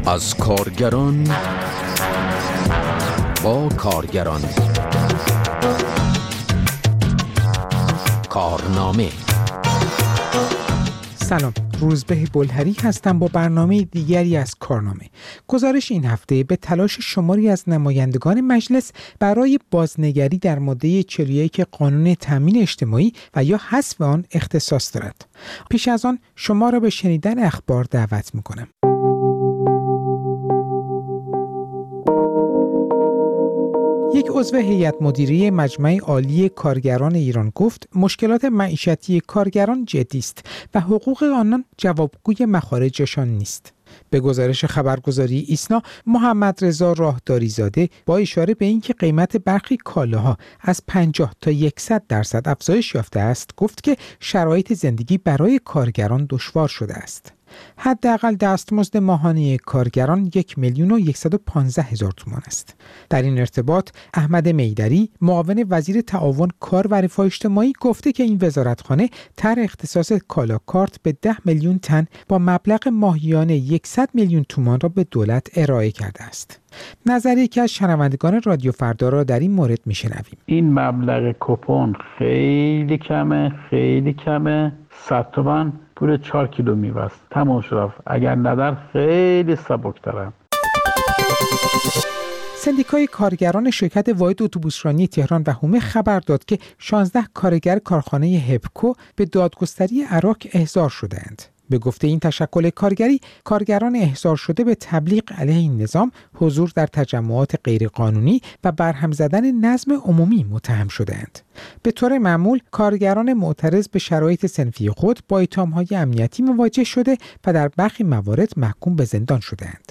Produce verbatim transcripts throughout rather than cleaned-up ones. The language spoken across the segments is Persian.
از کارگران با کارگران. کارنامه. سلام، روزبه بلهری هستم با برنامه دیگری از کارنامه. گزارش این هفته به تلاش شماری از نمایندگان مجلس برای بازنگری در ماده چهل و یک قانون تامین اجتماعی و یا حذف آن اختصاص دارد. پیش از آن شما را به شنیدن اخبار دعوت می‌کنم. یک عضو هیئت مدیره مجمع عالی کارگران ایران گفت مشکلات معیشتی کارگران جدی است و حقوق آنان جوابگوی مخارجشان نیست. به گزارش خبرگزاری ایسنا، محمد رضا راهداری زاده با اشاره به اینکه قیمت برخی کالاها از پنجاه تا صد درصد افزایش یافته است، گفت که شرایط زندگی برای کارگران دشوار شده است. حداقل دستمزد ماهانه کارگران یک میلیون و صد و پانزده هزار تومان است. در این ارتباط احمد میدری، معاون وزیر تعاون کار و رفاه اجتماعی، گفته که این وزارتخانه طرح اختصاص کالا کارت به ده میلیون تن با مبلغ ماهیانه صد میلیون تومان را به دولت ارائه کرده است. نظری که از شنوندگان رادیو فردا را در این مورد میشنویم. این مبلغ کوپن خیلی کمه، خیلی کمه. صد تومان پول چهار کیلو میوه است. تمام شد. اگر ندر خیلی سبک‌تره. سندیکای کارگران شرکت واحد اتوبوسرانی تهران و هومه خبر داد که شانزده کارگر کارخانه هپکو به دادگستری عراق احضار شده‌اند. به گفته این تشکل کارگری، کارگران احضار شده به تبلیغ علیه این نظام، حضور در تجمعات غیرقانونی و برهم زدن نظم عمومی متهم شده‌اند. به طور معمول کارگران معترض به شرایط صنفی خود با اتهام‌های امنیتی مواجه شده و در برخی موارد محکوم به زندان شده‌اند.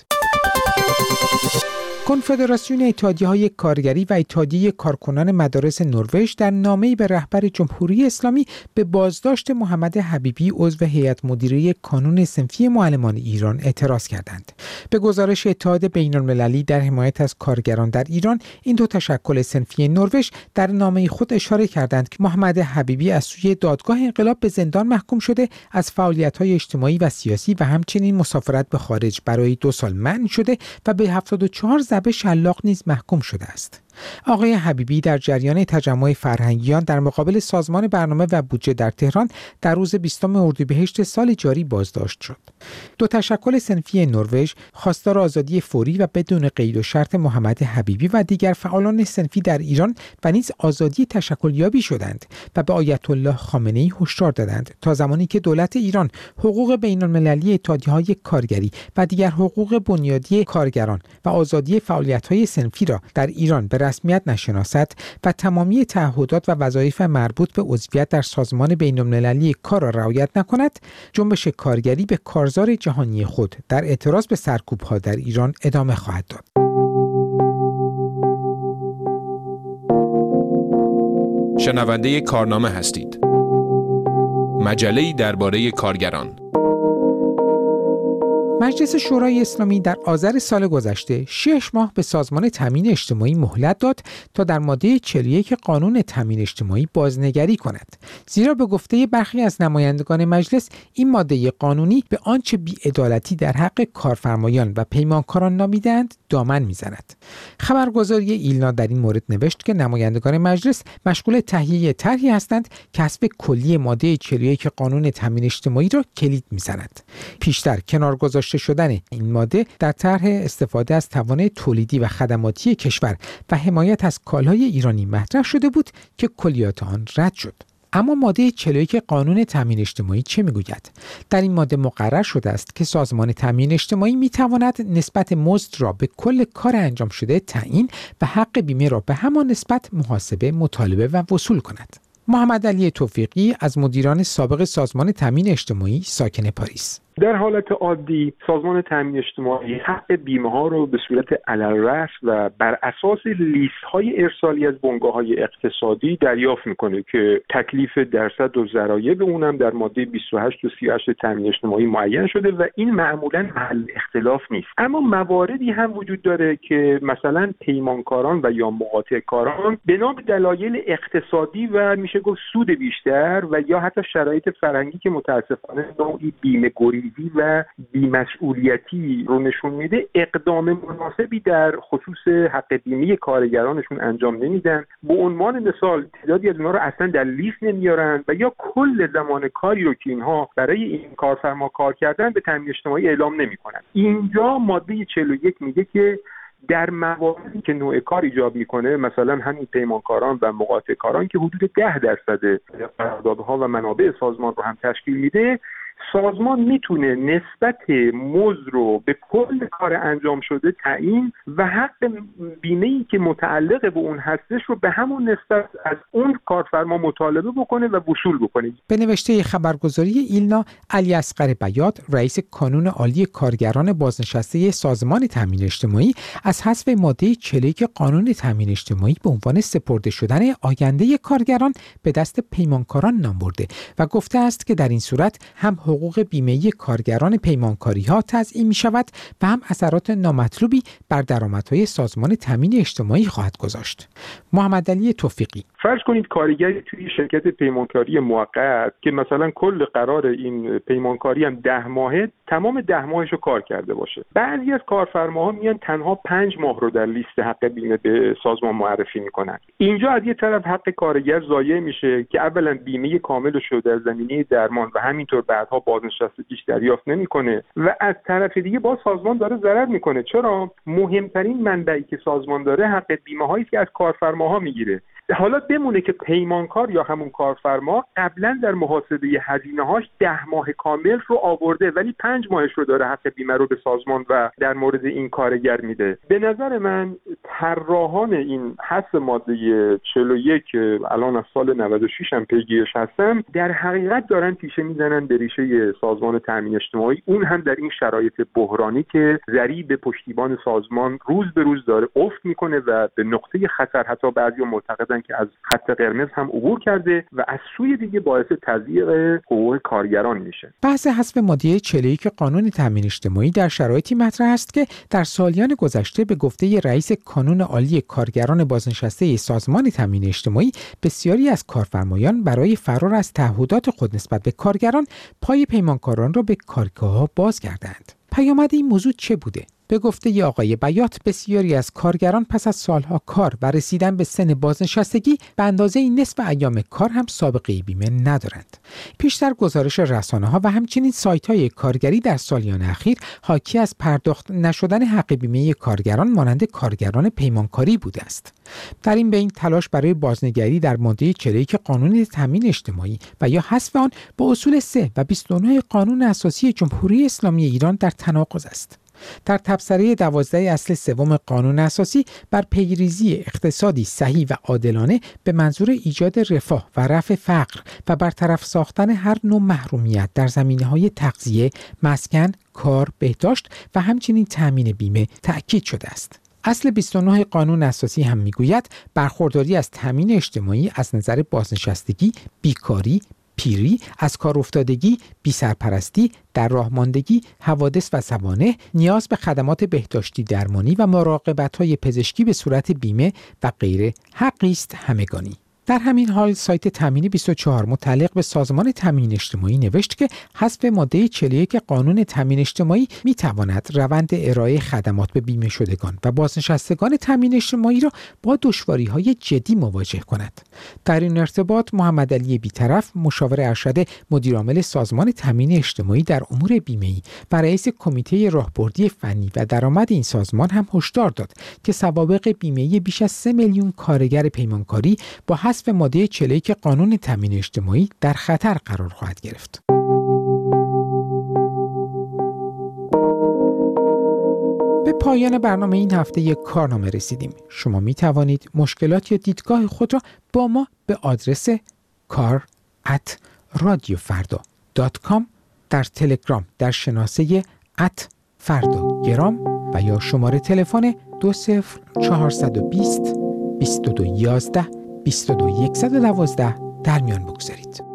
کنفدراسیون اتحادیه‌های کارگری و اتحادیه کارکنان مدارس نروژ در نامه‌ای به رهبر جمهوری اسلامی به بازداشت محمد حبیبی عضو هیئت مدیره کانون صنفی معلمان ایران اعتراض کردند. به گزارش اتحاد بین‌المللی در حمایت از کارگران در ایران، این دو تشکل صنفی نروژ در نامه خود اشاره کردند که محمد حبیبی از سوی دادگاه انقلاب به زندان محکوم شده، از فعالیت‌های اجتماعی و سیاسی و همچنین مسافرت به خارج برای دو سال منع شده و به هفتاد و چهار ضربه شلاق نیز محکوم شده است. آقای حبیبی در جریان تجمع فرهنگیان در مقابل سازمان برنامه و بودجه در تهران در روز بیستم اردیبهشت سال جاری بازداشت شد. دو تشکل صنفی نروژ خواستار آزادی فوری و بدون قید و شرط محمد حبیبی و دیگر فعالان صنفی در ایران و نیز آزادی تشکل یابی شدند و به آیت الله خامنه‌ای هشدار دادند تا زمانی که دولت ایران حقوق بین‌المللی اتحادیه‌های کارگری و دیگر حقوق بنیادی کارگران و آزادی فعالیت‌های صنفی را در ایران به رسمیت نشناسد و تمامی تعهدات و وظایف مربوط به عضویت در سازمان بین‌المللی کار را رعایت نکند، جنبش کارگری به کارزار جهانی خود در اعتراض به سرکوب‌ها در ایران ادامه خواهد داد. شنونده کارنامه هستید. مجله‌ای درباره کارگران. مجلس شورای اسلامی در آذر سال گذشته شش ماه به سازمان تامین اجتماعی مهلت داد تا در ماده چهل و یک قانون تامین اجتماعی بازنگری کند، زیرا به گفته برخی از نمایندگان مجلس این ماده قانونی به آنچه بی‌عدالتی در حق کارفرمایان و پیمانکاران نامیدند دامن میزند. خبرگزاری ایلنا در این مورد نوشت که نمایندگان مجلس مشغول تهیه طرحی هستند که حذف کلی ماده چهل و یک قانون تامین اجتماعی را کلید میزند. پیشتر کنار گذاشته شدن این ماده در طرح استفاده از توان تولیدی و خدماتی کشور و حمایت از کالای ایرانی مطرح شده بود که کلیات آن رد شد. اما ماده چهل و یک قانون تامین اجتماعی چه میگوید؟ در این ماده مقرر شده است که سازمان تامین اجتماعی میتواند نسبت مزد را به کل کار انجام شده تعیین و حق بیمه را به همان نسبت محاسبه، مطالبه و وصول کند. محمد علی توفیقی از مدیران سابق سازمان تامین اجتماعی ساکن پاریس: در حالت عادی سازمان تامین اجتماعی حق بیمه ها رو به صورت علالرأس و بر اساس لیست های ارسالی از بنگاه های اقتصادی دریافت میکنه که تکلیف درصد و ضرایب اونم در ماده بیست و هشت و سی و هشت تامین اجتماعی معین شده و این معمولا محل اختلاف نیست. اما مواردی هم وجود داره که مثلا پیمانکاران و یا مقاطع کاران بنا به دلایل اقتصادی و میشه گفت سود بیشتر و یا حتی شرایط فرهنگی که متاسفانه نوعی بیمه گریز غرض‌ریزی و بی‌مسئولیتی رو نشون میده، اقدام مناسبی در خصوص حق بیمه کارگرانشون انجام نمیدن. به عنوان مثال تعدادی از اونها رو اصلا در لیست نمیارن و یا کل زمان کاری رو که اینها برای این کارفرما کار کردن به تامین اجتماعی اعلام نمیکنن. اینجا ماده چهل و یک میگه که در مواردی که نوع کار ایجاب میکنه، مثلا همین پیمانکاران و مقاطع کاران که حدود ده درصد قراردادها و منابع سازمان رو هم تشکیل میده، سازمان میتونه نسبت مزد رو به کل کار انجام شده تعیین و حق بیمه‌ای که متعلق به اون هستش رو به همون نسبت از اون کارفرما مطالبه بکنه و وصول بکنه. به نوشته خبرگزاری ایلنا، علی اصغر بیات، رئیس کانون عالی کارگران بازنشسته سازمان تامین اجتماعی، از حذف ماده چهل و یک قانون تامین اجتماعی به عنوان سپرده شدن آینده کارگران به دست پیمانکاران نام برده و گفته است که در این صورت هم حقوق بیمه‌ای کارگران پیمانکاری‌ها تضییع می‌شود و هم اثرات نامطلوبی بر درآمدهای سازمان تامین اجتماعی خواهد گذاشت. محمد علی توفیقی: فرض کنید کارگری توی شرکت پیمانکاری موقت که مثلا کل قرار این پیمانکاری هم ده ماهه، تمام ده ماهشو کار کرده باشه. بعضی از کارفرماها میان تنها پنج ماه رو در لیست حق بیمه به سازمان معرفی میکنن. اینجا از یه طرف حق کارگر ضایع میشه که اولا بیمه کاملش رو در زمینه درمان و همینطور بعدها بازنشستگیش دریافت نمیکنه و از طرف دیگه باز سازمان داره ضرر میکنه. چرا؟ مهمترین منبعی که سازمان داره حق بیمه هایی که از کارفرماها میگیره. حالا بمونه که پیمانکار یا همون کارفرما قبلا در محاسبه هزینه‌هاش ده ماه کامل رو آورده ولی پنج ماهش رو داره حق بیمه رو به سازمان و در مورد این کارگر میده. به نظر من طراحان این حذف ماده چهل و یک الان از سال نود و شش هم پیگیرش هستم، در حقیقت دارن تیشه میزنن به ریشه سازمان تامین اجتماعی، اون هم در این شرایط بحرانی که ضریب پشتیبان سازمان روز به روز داره افت میکنه و به نقطه خطر حتی بعضیا معتقدن که از خط قرمز هم عبور کرده و از سوی دیگه باعث تضییق حقوق کارگران میشه. بحث حذف ماده چهل و یک قانون تامین اجتماعی در شرایطی مطرح است که در سالیان گذشته به گفته رئیس کانون عالی کارگران بازنشسته سازمان تامین اجتماعی، بسیاری از کارفرمایان برای فرار از تعهدات خود نسبت به کارگران پای پیمانکاران را به کارگاه‌ها باز کردند. پیامد این موضوع چه بوده؟ به گفته ی آقای بیات، بسیاری از کارگران پس از سالها کار و رسیدن به سن بازنشستگی به اندازه نصف ایام کار هم سابقه بیمه ندارند. پیشتر گزارش رسانه‌ها و همچنین سایت‌های کارگری در سالیان اخیر حاکی از پرداخت نشدن حق بیمه کارگران مانند کارگران پیمانکاری بوده است. در این بین تلاش برای بازنگری در ماده چهل و یک قانون تامین اجتماعی و یا حذف آن با اصول سه و بیست و نه قانون اساسی جمهوری اسلامی ایران در تناقض است. در تبصره دوازده اصل سوم قانون اساسی بر پیریزی اقتصادی صحیح و عادلانه به منظور ایجاد رفاه و رفع فقر و برطرف ساختن هر نوع محرومیت در زمینه‌های تغذیه، مسکن، کار، بهداشت و همچنین تأمین بیمه تأکید شده است. اصل بیست و نه قانون اساسی هم میگوید برخورداری از تامین اجتماعی از نظر بازنشستگی، بیکاری، پیری، از کار افتادگی، بی‌سرپرستی، در راه ماندگی، حوادث و سوانح، نیاز به خدمات بهداشتی درمانی و مراقبت‌های پزشکی به صورت بیمه و غیره حقی است همگانی. در همین حال سایت تامین بیست و چهار متعلق به سازمان تامین اجتماعی نوشت که حذف ماده چهل و یک قانون تامین اجتماعی می‌تواند روند ارائه خدمات به بیمه شدگان و بازنشستگان تامین اجتماعی را با دشواری‌های جدی مواجه کند. در این ارتباط محمد علی بیطرف، مشاور ارشد مدیرعامل سازمان تامین اجتماعی در امور بیمه‌ای و رئیس کمیته راهبردی فنی و درآمد این سازمان هم هشدار داد که سوابق بیمه‌ای بیش از سه میلیون کارگر پیمانکاری با حذف ماده چهل و یک قانون تامین اجتماعی در خطر قرار خواهد گرفت. به پایان برنامه این هفته یک کارنامه رسیدیم. شما می توانید مشکلات یا دیدگاه خود را با ما به آدرس کار ات رادیو فردا دات کام، در تلگرام در شناسه ات فردا گرام و یا شماره تلفن دو صفر چهارصد و بیست بیست و دو یازده بیست و دو صد و دوازده در میان بگذارید.